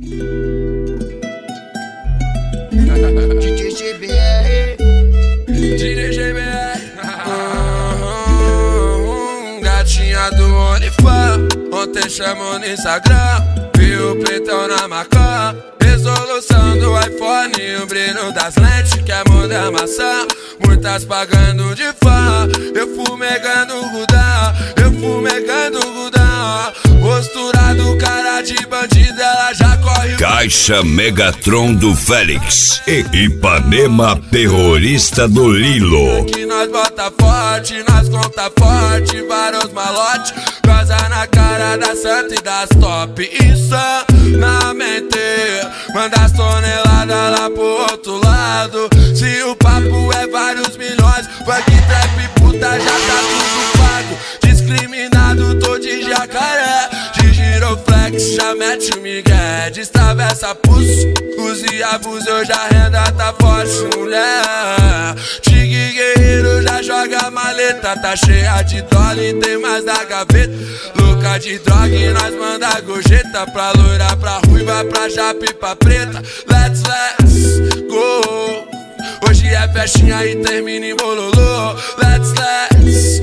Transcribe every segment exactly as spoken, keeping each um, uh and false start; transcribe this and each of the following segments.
D J G B R, D J G B R, gatinha do OnlyFans, ontem chamou no Instagram, viu o peitão na maçã, resolução do iPhone, o brilho das lentes, quer mudar maçã, muitas pagando de fã, eu fumegando Gudão, eu fumegando Gudão, postura do cara de bandido, ela já corre. Caixa Megatron do Félix e Ipanema terrorista do Lilo. Que nós bota forte, nós conta forte, vários malotes, goza na cara da santa e das top. Insanamente, manda as toneladas lá pro outro lado. Se o papo é vários milhões, funk, trap, puta, já tá tudo pago. Discriminado, tô de jacaré, de giroflex, já mete o migué. Destravessa pulso, use e abuso, eu já renda, tá forte, mulher. Tigre guerreiro, já joga a maleta, tá cheia de dólar e tem mais da gaveta. Louca de droga e nós manda gorjeta, pra loira, pra ruiva, pra japa e pra preta. Let's, let's go. Hoje é festinha e termina em bololô. Let's, let's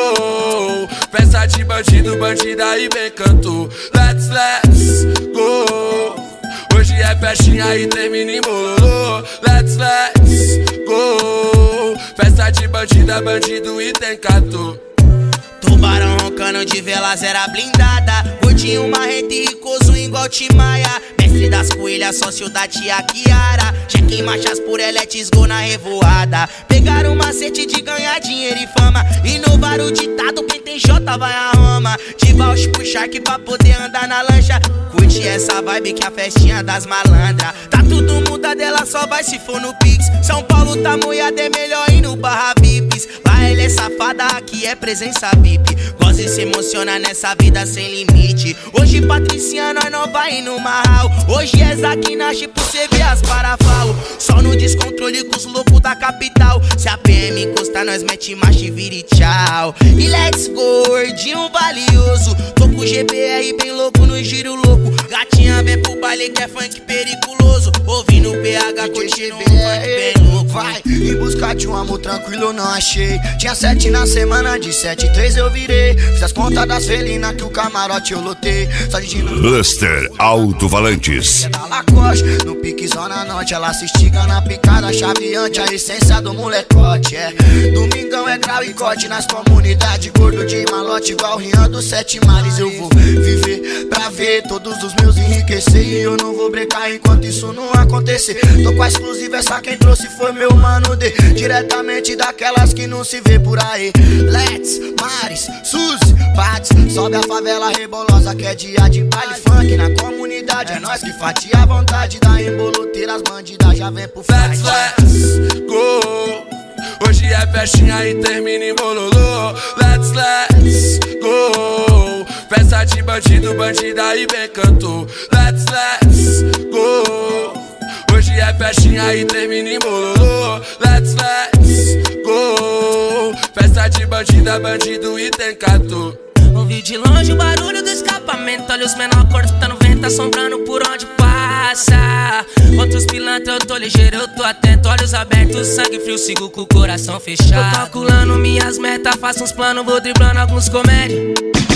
go. Festa de bandido, bandida e bem canto. Let's, let's go. Hoje é festinha e termina em bololô. Let's, let's go. Festa de bandida, bandido e tem canto. tubarão roncando de vela zera blindada, gordinho marrento e ricoso igual Timaya, mestre das coelhas, sócio da tia Kiara, cheque em marchas por eletes, gol na revoada. Pegaram o macete de ganhar dinheiro e fama, inovaram o ditado, quem tem Jota vai a Roma. De Valsh pro Shark pra poder andar na lancha, curte essa vibe que a festinha das malandras. Tá tudo muda dela, só vai se for no Pix. São Paulo tá moiada, é melhor ir no Barra Vips. Lá ela é safada, aqui é presença V I P. Gosta de se emociona nessa vida sem limite. Hoje Patricinha, nós não vai no marral. Hoje é Zaquinache pro cê ver as parafalo. Só no descontrole com os loucos da capital. Se a P M encostar, nós mete marcha e vira e tchau. E let's go, gordinho valioso. Tô com o G B R bem louco no giro louco. Gatinha vem pro baile que é funk periculoso. Ouvindo o P H curtindo um funk bem louco. Vai em busca de um amor tranquilo, não achei. Tinha sete na semana, de sete, três eu virei. Fiz as contas das felinas que o camarote eu lotei. Só de dinheiro. Luster Alto-Falantes. Da Lacoste, no pique Zona Norte. Ela se estiga na picada chaveante, a essência do molecote. É, domingão é grau e corte nas comunidades. Gordo de malote igual Rian dos Sete Mares. Eu vou viver pra ver todos os meus enriquecer. E eu não vou brecar enquanto isso não acontecer. Tô com a exclusiva, essa quem trouxe foi meu mano D, diretamente daquelas que não se vê por aí. Let's, Mares, Suzy, Pats, sobe a favela rebolosa que é dia de baile funk na comunidade. É nós que fatia a vontade da emboloteira, as bandidas já vem pro Let's, fight. let's go. Hoje é festinha e termina em bololô. Let's, let's go. Festa de bandido, bandida e bem canto. Let's, let's go. Hoje é festinha e termina em bololô. Let's, let's go. Festa de bandida, bandido e tem canto. Ouvi de longe o barulho do escapamento. Olha os menor cortando vento, assombrando por onde passa. Contra os pilantras eu tô ligeiro, eu tô atento. Olhos abertos, sangue frio, sigo com o coração fechado. Tô calculando minhas metas, faço uns planos, vou driblando alguns comédias.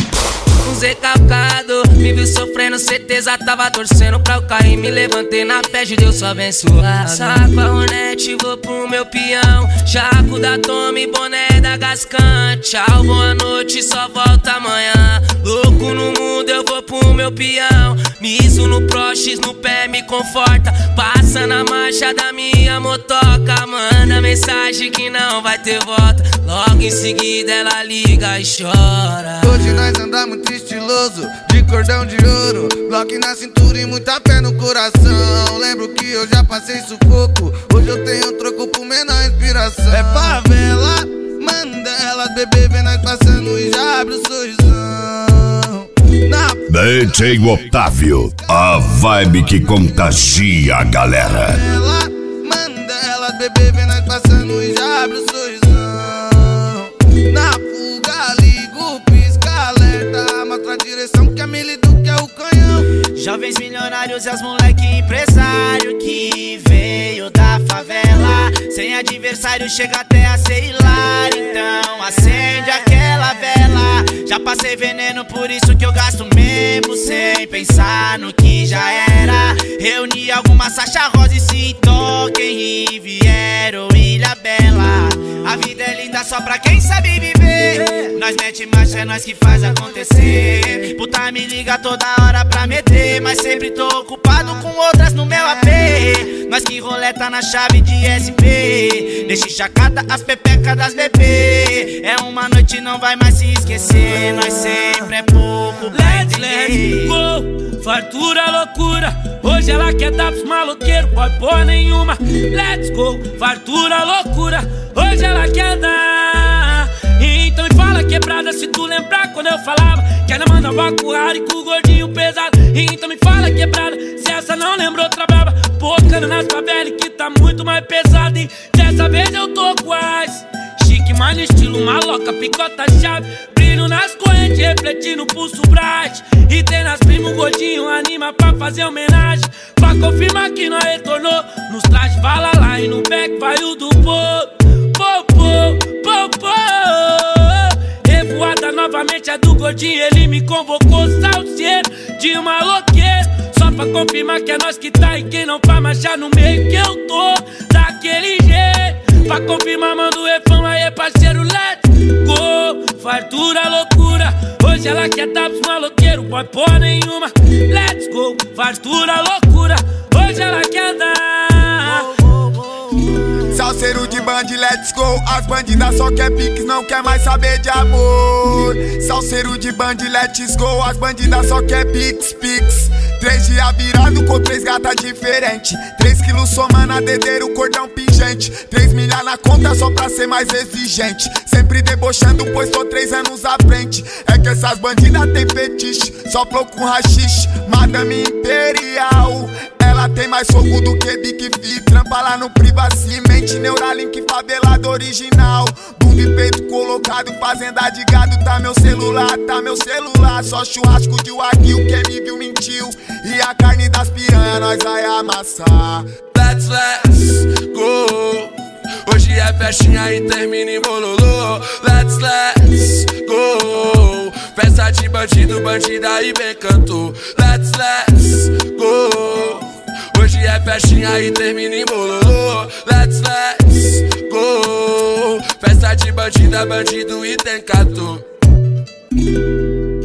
Uns recalcado, me viu sofrendo, certeza tava torcendo pra eu cair. Me levantei na fé de Deus abençoado. Saco a Ronete, vou pro meu peão. Jaco da Tome, boné da Gascan. Tchau, boa noite, só volta amanhã. Louco no mundo, eu vou pro meu peão. Miso no Prox, no pé me conforta. Passa na marcha da minha motoca. Manda mensagem que não vai ter volta. Logo em seguida ela liga e chora. Hoje nós andamos muito estiloso, de cordão de ouro, bloco na cintura e muita fé no coração. Lembro que eu já passei sufoco, hoje eu tenho troco por menor inspiração. É favela, Mandela, bebê vê nós passando e já abre o sorrisão. Na D J Otávio, a vibe que contagia a galera. favela, Mandela, bebê vê nós passando e já abre o sorrisão. Na fuga, ligo, pisca, alerta, mostra a direção que a milho do que é o canhão. Jovens milionários e os moleque empresário que veio da favela. Sem adversário chega até a ser hilário, então acende aquela vela. Já passei veneno, por isso que eu gasto mesmo sem pensar no que já era. Reuni algumas Sacha Rosa e se toquem Riviera ou Ilha Bela. A vida é linda só pra quem sabe viver. Nós mete marcha, é nós que faz acontecer. Puta me liga toda hora pra meter, mas sempre tô ocupado com outras no meu A P. Nós que roleta na chave de S P. Deixa chacada as pepecas das bebê. É uma noite, não vai mais se esquecer. Nós sempre é pouco pra Let's, let's go, fartura, loucura. Hoje ela quer dar pros maloqueiros, pode porra nenhuma. Let's go, fartura, loucura. Hoje ela quer dar. Então me fala quebrada se tu lembrar quando eu falava que ela mandava com o Harry com o gordinho pesado. Então me fala quebrada se essa não lembrou outra brava. Pocando nas favelas que tá muito mais pesado. E dessa vez eu tô quase chique, mas no estilo maloca, picota chave. Brilho nas correntes, refletindo o pulso bright. E tem nas primos gordinho, anima pra fazer homenagem. Pra confirmar que nós retornou. Nos trajes vala lá e no back vai o do povo. Popô, popô. Revoada novamente é do gordinho, ele me convocou. Salseiro de maloqueiro, só pra confirmar que é nós que tá. E quem não faz marchar no meio que eu tô daquele jeito. Pra confirmar manda o refrão aí parceiro, let's go. Fartura, loucura, hoje ela quer dar pros maloqueiros, pode porra nenhuma. Let's go, fartura, loucura, hoje ela quer dar. Salseiro de band, let's go. As bandidas só quer piques, não quer mais saber de amor. Salseiro de band, let's go. As bandidas só quer piques, piques. Três dias virado com três gatas diferentes. Três quilos somando a dedeiro, cordão pingente. Três milhas na conta só pra ser mais exigente. Sempre debochando, pois tô três anos à frente. É que essas bandidas tem fetiche, só flow com rachixe. Madame Imperial, ela tem mais fogo do que Big Fi. Trampa lá no Privacimente, Neuralink favelado original. Bunda e peito colocado, fazenda de gado. Tá meu celular, tá meu celular. Só churrasco de wagyu, quem me viu mentiu. E a carne das piranha nós vai amassar. Let's, let's go. Hoje é festinha e termina em bololô. Let's, let's go. Festa de bandido, bandida e bem cantou. Let's, let's go. Hoje é festinha e termina em bololô. Let's, let's go. Festa de bandida, bandido e tem cantor.